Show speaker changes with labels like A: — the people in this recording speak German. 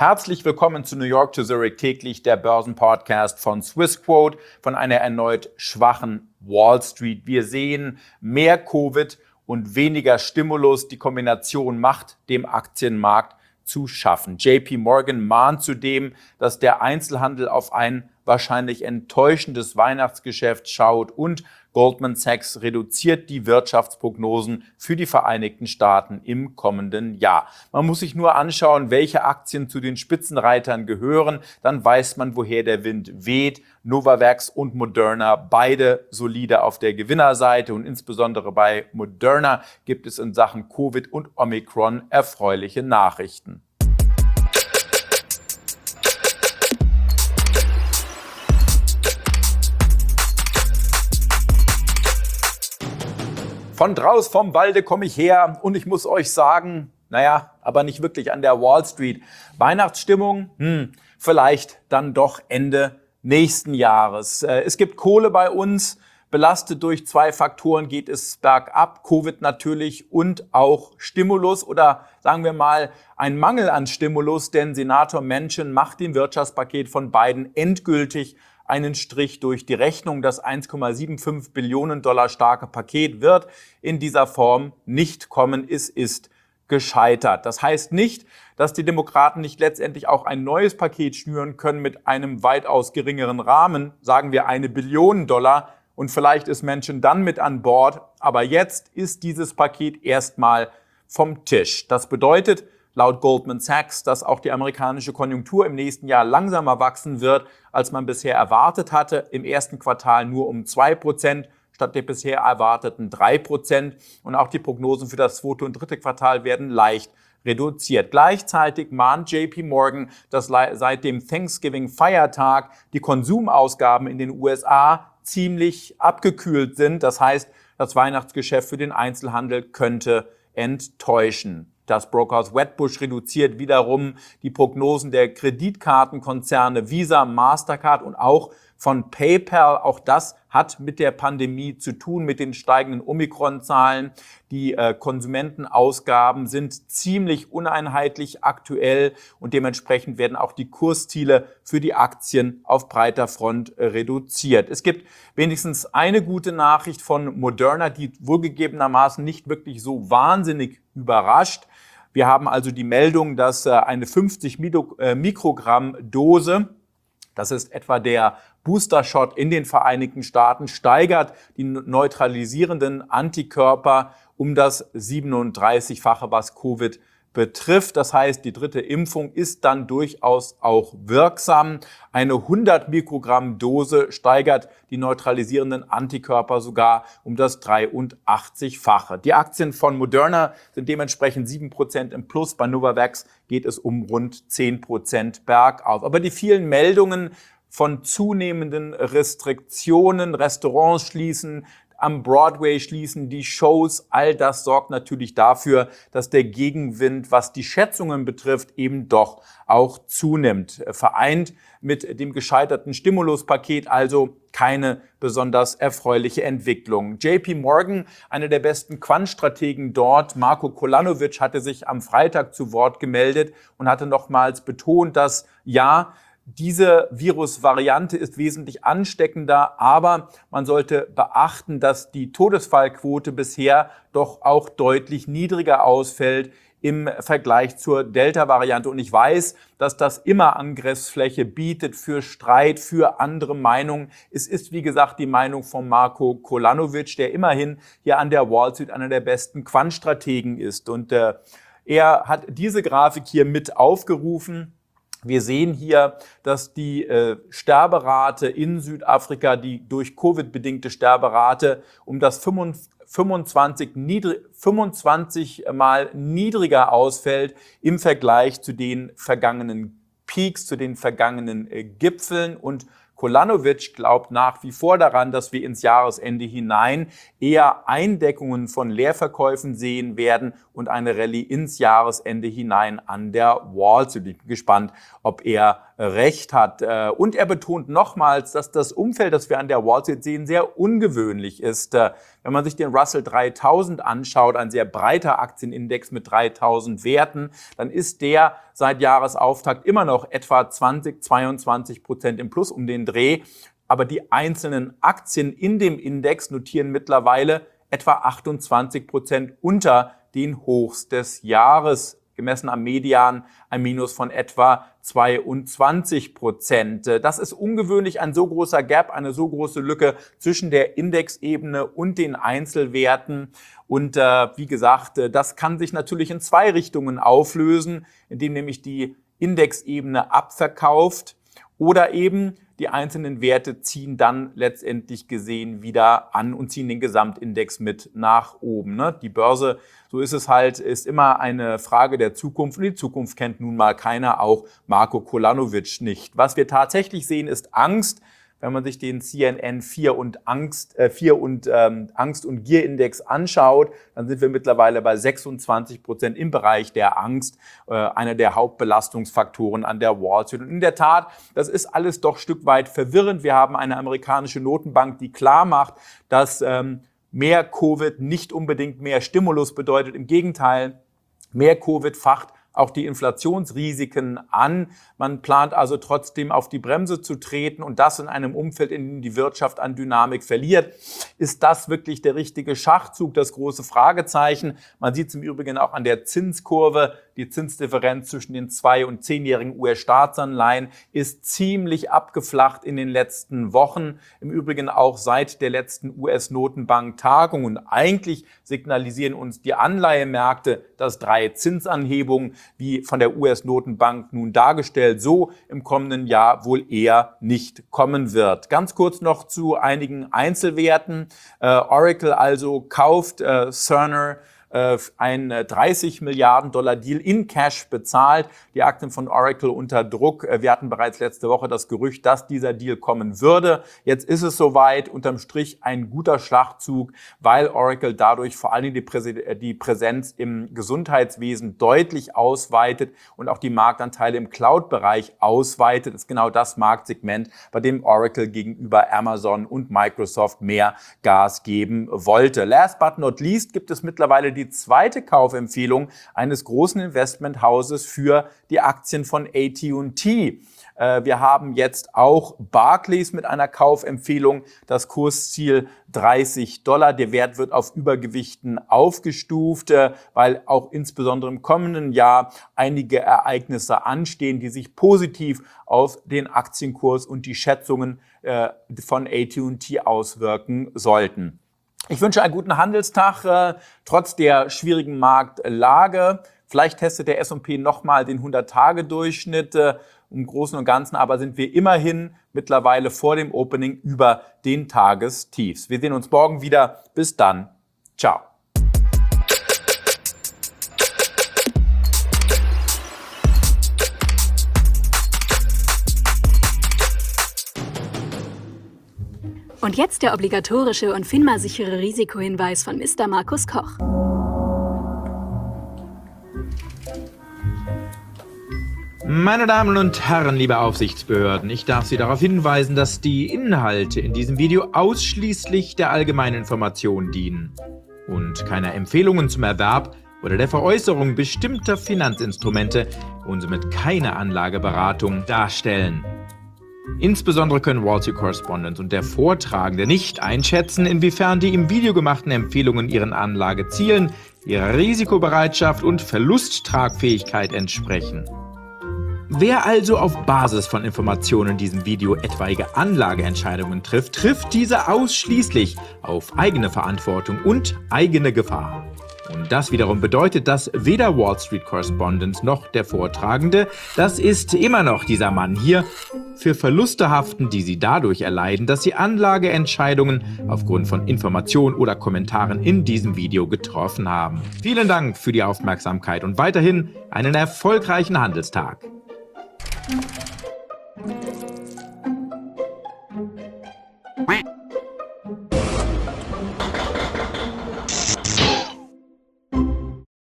A: Herzlich willkommen zu New York to Zurich täglich, der Börsenpodcast von Swissquote, von einer erneut schwachen Wall Street. Wir sehen mehr Covid und weniger Stimulus. Die Kombination macht dem Aktienmarkt zu schaffen. JP Morgan mahnt zudem, dass der Einzelhandel auf ein wahrscheinlich enttäuschendes Weihnachtsgeschäft schaut und Goldman Sachs reduziert die Wirtschaftsprognosen für die Vereinigten Staaten im kommenden Jahr. Man muss sich nur anschauen, welche Aktien zu den Spitzenreitern gehören, dann weiß man, woher der Wind weht. Novavax und Moderna, beide solide auf der Gewinnerseite und insbesondere bei Moderna gibt es in Sachen Covid und Omikron erfreuliche Nachrichten. Von draußen vom Walde komme ich her und ich muss euch sagen, aber nicht wirklich an der Wall Street. Weihnachtsstimmung, vielleicht dann doch Ende nächsten Jahres. Es gibt Kohle bei uns, belastet durch zwei Faktoren geht es bergab, Covid natürlich und auch Stimulus oder sagen wir mal ein Mangel an Stimulus, denn Senator Manchin macht dem Wirtschaftspaket von Biden endgültig einen Strich durch die Rechnung. Das 1,75 Billionen Dollar starke Paket wird in dieser Form nicht kommen. Es ist gescheitert. Das heißt nicht, dass die Demokraten nicht letztendlich auch ein neues Paket schnüren können mit einem weitaus geringeren Rahmen, sagen wir 1 Billion Dollar, und vielleicht ist Manchin dann mit an Bord. Aber jetzt ist dieses Paket erstmal vom Tisch. Das bedeutet, laut Goldman Sachs, dass auch die amerikanische Konjunktur im nächsten Jahr langsamer wachsen wird, als man bisher erwartet hatte. Im ersten Quartal nur um 2% statt der bisher erwarteten 3%. Und auch die Prognosen für das zweite und dritte Quartal werden leicht reduziert. Gleichzeitig mahnt JP Morgan, dass seit dem Thanksgiving-Feiertag die Konsumausgaben in den USA ziemlich abgekühlt sind. Das heißt, das Weihnachtsgeschäft für den Einzelhandel könnte enttäuschen. Das Brokerhaus Wedbush reduziert wiederum die Prognosen der Kreditkartenkonzerne Visa, Mastercard und auch von PayPal. Auch das hat mit der Pandemie zu tun, mit den steigenden Omikron-Zahlen. Die Konsumentenausgaben sind ziemlich uneinheitlich aktuell und dementsprechend werden auch die Kursziele für die Aktien auf breiter Front reduziert. Es gibt wenigstens eine gute Nachricht von Moderna, die wohlgegebenermaßen nicht wirklich so wahnsinnig überrascht. Wir haben also die Meldung, dass eine 50 Mikrogramm Dose, das ist etwa der Booster-Shot in den Vereinigten Staaten, steigert die neutralisierenden Antikörper um das 37-fache, was Covid betrifft. Das heißt, die dritte Impfung ist dann durchaus auch wirksam. Eine 100 Mikrogramm Dose steigert die neutralisierenden Antikörper sogar um das 83-fache. Die Aktien von Moderna sind dementsprechend 7% im Plus. Bei Novavax geht es um rund 10% bergauf. Aber die vielen Meldungen von zunehmenden Restriktionen, Restaurants schließen, am Broadway schließen die Shows, all das sorgt natürlich dafür, dass der Gegenwind, was die Schätzungen betrifft, eben doch auch zunimmt. Vereint mit dem gescheiterten Stimuluspaket also keine besonders erfreuliche Entwicklung. JP Morgan, einer der besten Quantstrategen dort, Marko Kolanovic, hatte sich am Freitag zu Wort gemeldet und hatte nochmals betont, dass diese Virusvariante ist wesentlich ansteckender, aber man sollte beachten, dass die Todesfallquote bisher doch auch deutlich niedriger ausfällt im Vergleich zur Delta-Variante. Und ich weiß, dass das immer Angriffsfläche bietet für Streit, für andere Meinungen. Es ist, wie gesagt, die Meinung von Marko Kolanovic, der immerhin hier an der Wall Street einer der besten Quantstrategen ist. Und er hat diese Grafik hier mit aufgerufen. Wir sehen hier, dass die Sterberate in Südafrika, die durch Covid bedingte Sterberate, um das 25 Mal niedriger ausfällt im Vergleich zu den vergangenen Peaks, zu den vergangenen Gipfeln. Und Kolanovic glaubt nach wie vor daran, dass wir ins Jahresende hinein eher Eindeckungen von Leerverkäufen sehen werden und eine Rallye ins Jahresende hinein an der Wall Street. Ich bin gespannt, ob er recht hat. Und er betont nochmals, dass das Umfeld, das wir an der Wall Street sehen, sehr ungewöhnlich ist. Wenn man sich den Russell 3000 anschaut, ein sehr breiter Aktienindex mit 3000 Werten, dann ist der seit Jahresauftakt immer noch etwa 20-22% im Plus um den Dreh. Aber die einzelnen Aktien in dem Index notieren mittlerweile etwa 28% unter den Hochs des Jahres, gemessen am Median ein Minus von etwa 22%. Das ist ungewöhnlich, ein so großer Gap, eine so große Lücke zwischen der Indexebene und den Einzelwerten. Und wie gesagt, das kann sich natürlich in zwei Richtungen auflösen, indem nämlich die Indexebene abverkauft oder eben die einzelnen Werte ziehen dann letztendlich gesehen wieder an und ziehen den Gesamtindex mit nach oben. Die Börse, so ist es halt, ist immer eine Frage der Zukunft. Und die Zukunft kennt nun mal keiner, auch Marko Kolanovic nicht. Was wir tatsächlich sehen, ist Angst. Wenn man sich den CNN 4 und Angst- und Gier-Index anschaut, dann sind wir mittlerweile bei 26% im Bereich der Angst, einer der Hauptbelastungsfaktoren an der Wall Street. Und in der Tat, das ist alles doch ein Stück weit verwirrend. Wir haben eine amerikanische Notenbank, die klar macht, dass mehr Covid nicht unbedingt mehr Stimulus bedeutet. Im Gegenteil, mehr Covid facht auch die Inflationsrisiken an. Man plant also trotzdem auf die Bremse zu treten und das in einem Umfeld, in dem die Wirtschaft an Dynamik verliert. Ist das wirklich der richtige Schachzug? Das große Fragezeichen. Man sieht es im Übrigen auch an der Zinskurve. Die Zinsdifferenz zwischen den 2- und 10-jährigen US-Staatsanleihen ist ziemlich abgeflacht in den letzten Wochen. Im Übrigen auch seit der letzten US-Notenbank-Tagung. Und eigentlich signalisieren uns die Anleihemärkte, dass 3 Zinsanhebungen, wie von der US-Notenbank nun dargestellt, so im kommenden Jahr wohl eher nicht kommen wird. Ganz kurz noch zu einigen Einzelwerten. Oracle also kauft Cerner, ein 30 Milliarden Dollar Deal in Cash bezahlt. Die Aktien von Oracle unter Druck. Wir hatten bereits letzte Woche das Gerücht, dass dieser Deal kommen würde. Jetzt ist es soweit. Unterm Strich ein guter Schlachtzug, weil Oracle dadurch vor allem die Präsenz im Gesundheitswesen deutlich ausweitet und auch die Marktanteile im Cloud-Bereich ausweitet. Das ist genau das Marktsegment, bei dem Oracle gegenüber Amazon und Microsoft mehr Gas geben wollte. Last but not least gibt es mittlerweile die zweite Kaufempfehlung eines großen Investmenthauses für die Aktien von AT&T. Wir haben jetzt auch Barclays mit einer Kaufempfehlung, das Kursziel $30. Der Wert wird auf Übergewichten aufgestuft, weil auch insbesondere im kommenden Jahr einige Ereignisse anstehen, die sich positiv auf den Aktienkurs und die Schätzungen von AT&T auswirken sollten. Ich wünsche einen guten Handelstag, trotz der schwierigen Marktlage. Vielleicht testet der S&P nochmal den 100-Tage-Durchschnitt. Im Großen und Ganzen aber sind wir immerhin mittlerweile vor dem Opening über den Tagestiefs. Wir sehen uns morgen wieder. Bis dann. Ciao.
B: Und jetzt der obligatorische und FINMA-sichere Risikohinweis von Mr. Markus Koch.
C: Meine Damen und Herren, liebe Aufsichtsbehörden, ich darf Sie darauf hinweisen, dass die Inhalte in diesem Video ausschließlich der allgemeinen Information dienen und keine Empfehlungen zum Erwerb oder der Veräußerung bestimmter Finanzinstrumente und somit keine Anlageberatung darstellen. Insbesondere können Wall Street Correspondent und der Vortragende nicht einschätzen, inwiefern die im Video gemachten Empfehlungen ihren Anlagezielen, ihrer Risikobereitschaft und Verlusttragfähigkeit entsprechen. Wer also auf Basis von Informationen in diesem Video etwaige Anlageentscheidungen trifft, trifft diese ausschließlich auf eigene Verantwortung und eigene Gefahr. Und das wiederum bedeutet, dass weder Wall Street Correspondent noch der Vortragende, das ist immer noch dieser Mann hier, für Verluste haften, die sie dadurch erleiden, dass sie Anlageentscheidungen aufgrund von Informationen oder Kommentaren in diesem Video getroffen haben. Vielen Dank für die Aufmerksamkeit und weiterhin einen erfolgreichen Handelstag.